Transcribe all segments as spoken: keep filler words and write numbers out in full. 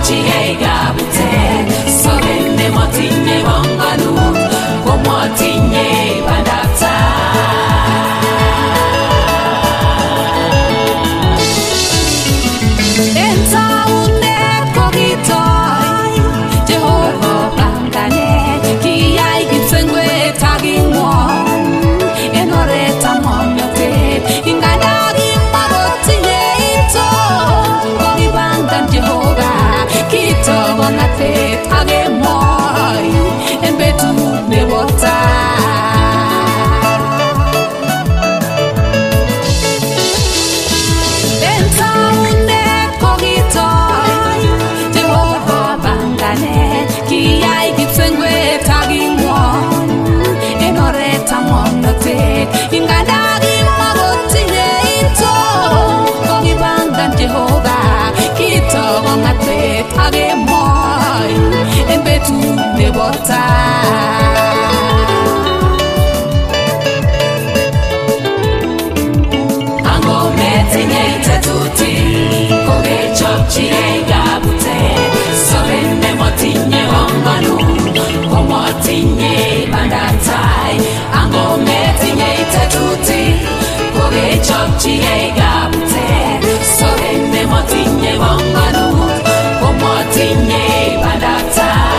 chopchigei kabute soben nemotinye bongonut komotinye bandaptai. En taunet kokitoi Jehova panganet, kiyai kipsengwet aking'wong en oretab ng'omnotet. Inganda kimakotinye iton, kokipangan Jehova kito kong'atet ak kemoi en betut nebo tai. En taunet kokitoi Jehova panganet, kiyai kipsengwet aking'wong en oretab ng'omnotet. Inganda kimakotinye iton, kokipangan Jehova kito kong'atet ak kemoi en betut nebo tai. Angometinye tetutik kokechopchigei kabutet, soben nemotinye bongonut komotinye bandaptai. Angometinye tetutik kokechopchigei kabutet, soben nemotinye bongonut komotinye bandaptai.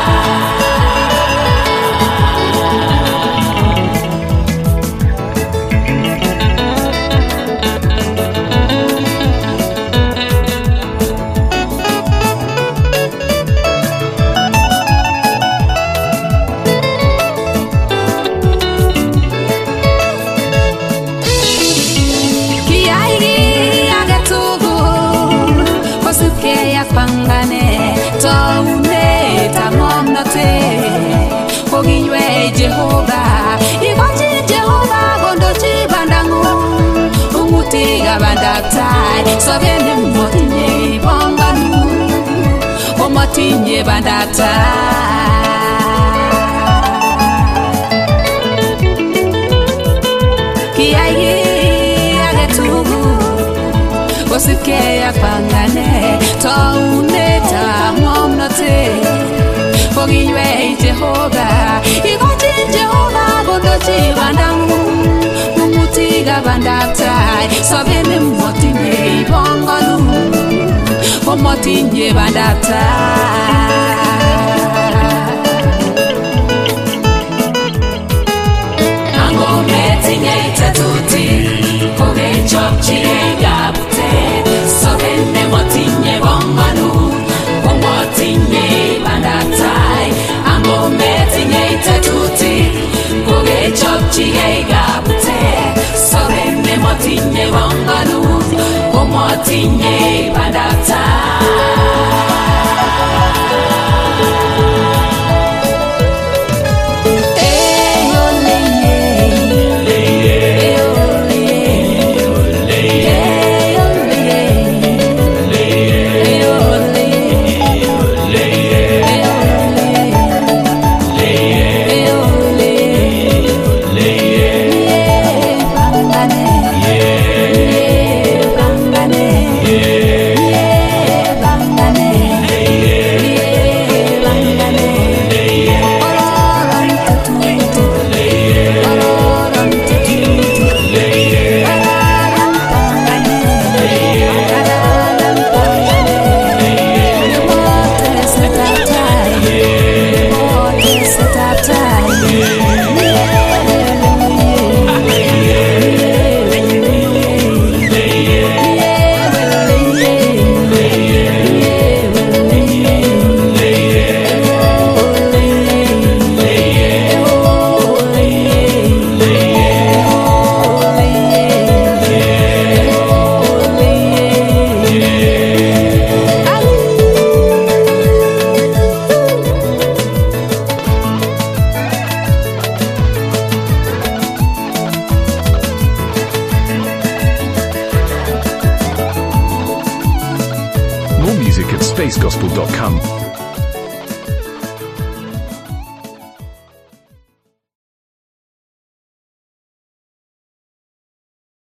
Kiyai kiy age tugul kosubkei ak panganet, taunetab ng'omnotet kokinywei Jehova. Ikochi Jehova kondochi bandang'ung, ung'utikab bandaptai. Sobet nemotinye bongonut komotinye bandaptai. Kiyai kiy age tugul kosubkei ak panganet, taunetab ng'omnotet kokinywei Jehova. Ikochi Jehova kondochi bandang'ung, ung'utikab bandaptai. Sobet nemotinye bongonut komotinye bandaptai. Angometinye tetutik kokechopchigei kabutet, soben nemotinye bongonut komotinye bandaptai. Angometinye tetutik kokechopchigei kabutet, soben nemotinye bongonut komotinye bandaptai. space gospel dot com.